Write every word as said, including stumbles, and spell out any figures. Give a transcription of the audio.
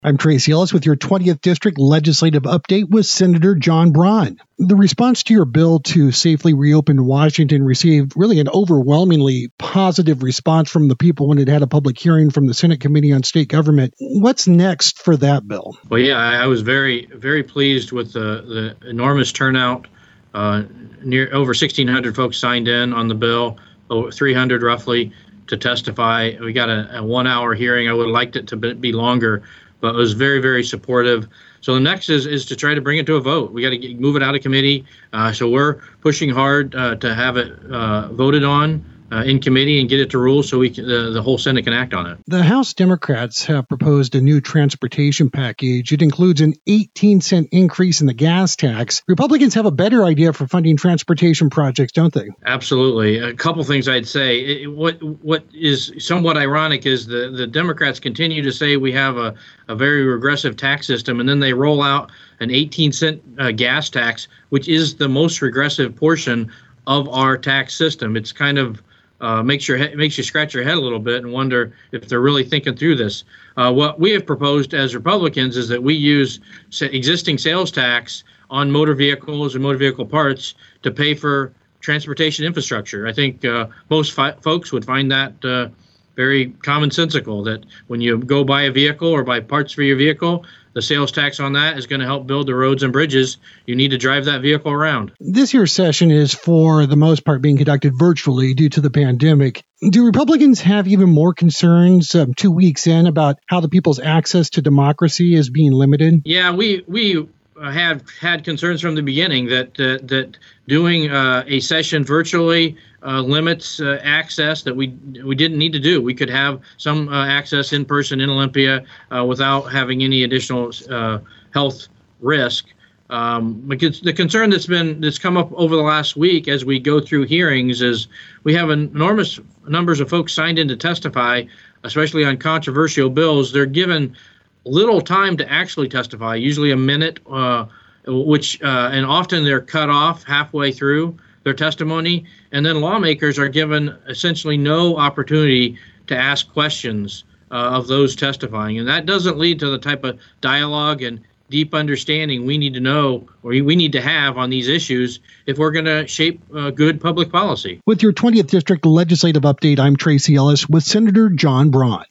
I'm Tracy Ellis with your twentieth District Legislative Update with Senator John Braun. The response to your bill to safely reopen Washington received really an overwhelmingly positive response from the people when it had a public hearing from the Senate Committee on State Government. What's next for that bill? Well, yeah, I was very, very pleased with the, the enormous turnout. Uh, near over sixteen hundred folks signed in on the bill, over three hundred roughly to testify. We got a, a one-hour hearing. I would have liked it to be longer, but it was very, very supportive. So the next is, is to try to bring it to a vote. We got to move it out of committee. Uh, so we're pushing hard uh, to have it uh, voted on uh, in committee and get it to rule so we can, uh, the whole Senate can act on it. The House Democrats have proposed a new transportation package. It includes an eighteen cent increase in the gas tax. Republicans have a better idea for funding transportation projects, don't they? Absolutely. A couple things I'd say. It, what what is somewhat ironic is the, the Democrats continue to say we have a, a very regressive tax system, and then they roll out an eighteen cent uh, gas tax, which is the most regressive portion of our tax system. It's kind of Uh, makes your he- makes you scratch your head a little bit and wonder if they're really thinking through this. Uh, what we have proposed as Republicans is that we use sa- existing sales tax on motor vehicles and motor vehicle parts to pay for transportation infrastructure. I think uh, most fi- folks would find that uh, very commonsensical, that when you go buy a vehicle or buy parts for your vehicle, the sales tax on that is going to help build the roads and bridges you need to drive that vehicle around. This year's session is, for the most part, being conducted virtually due to the pandemic. Do Republicans have even more concerns um, two weeks in about how the people's access to democracy is being limited? Yeah, we we have had concerns from the beginning that uh, that doing uh, a session virtually uh, limits uh, access that we we didn't need to do. We could have some uh, access in person in Olympia uh, without having any additional uh, health risk. Um, because the concern that's been that's come up over the last week as we go through hearings is we have enormous numbers of folks signed in to testify, especially on controversial bills. They're given little time to actually testify, usually a minute, uh, which uh, and often they're cut off halfway through their testimony. And then lawmakers are given essentially no opportunity to ask questions uh, of those testifying. And that doesn't lead to the type of dialogue and deep understanding we need to know or we need to have on these issues if we're going to shape uh, good public policy. With your twentieth District Legislative Update, I'm Tracy Ellis with Senator John Braun.